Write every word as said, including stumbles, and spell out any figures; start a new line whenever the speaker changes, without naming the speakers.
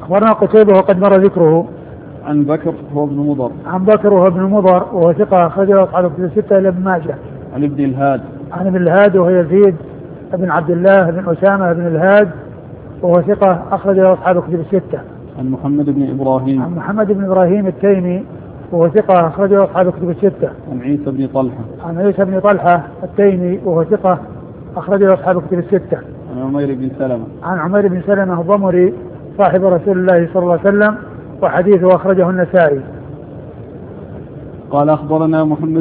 أخبرنا قتيبة وقد مر ذكره.
عن بكر هو ابن مضر.
عن بكر وهو ابن مضر وهو ثقة أخرجه أصحاب الكتب الستة إلا ابن ماجه.
عن ابن الهاد.
عن ابن الهاد وهو يزيد بن عبد الله بن أسامة بن الهاد وهو ثقة أخرجه أصحاب الكتب الستة.
عن محمد بن إبراهيم.
عن محمد بن إبراهيم التيمي وهو ثقة أخرجه أصحاب الكتب الستة.
عن عيسى بن طلحة.
عن عيسى بن طلحة التيمي وهو ثقة أخرجه أصحاب الكتب الستة.
عن عمير بن سلمة.
عن عمير بن سلمة الضمري صاحب رسول الله صلى الله عليه وسلم وحديثه أخرجه النسائي.
قال أخبرنا محمد